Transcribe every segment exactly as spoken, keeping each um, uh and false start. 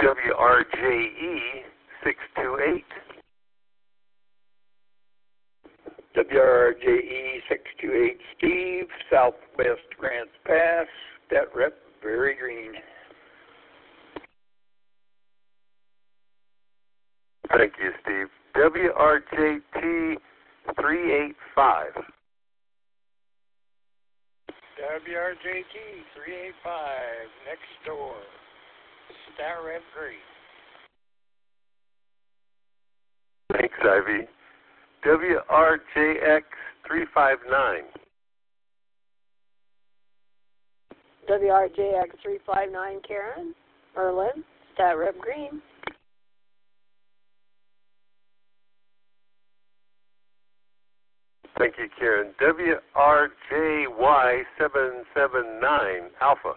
W R J E six two eight. W R J E six two eight Steve, Southwest Grants Pass, Stat Rep Very Green. Thank you, Steve. W R J T three eight five. W R J T three eight five, next door, Stat Rep Green. Thanks, Ivy. W R J X three five nine. W R J X three five nine, Karen, Merlin, Stat Rep Green. Thank you, Karen. W R J Y seven seven nine, Alpha.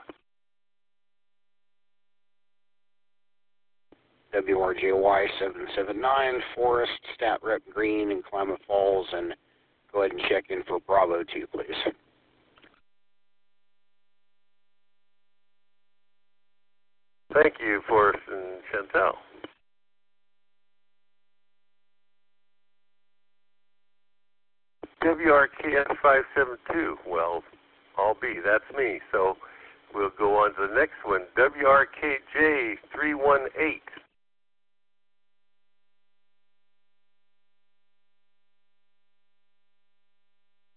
W R J Y seven seven nine, Forest, Stat Rep Green in Klamath Falls, and go ahead and check in for Bravo two, please. Thank you, Forrest and Chantel. W R K S five seven two, well, I'll be, that's me. So we'll go on to the next one. W R K J three one eight.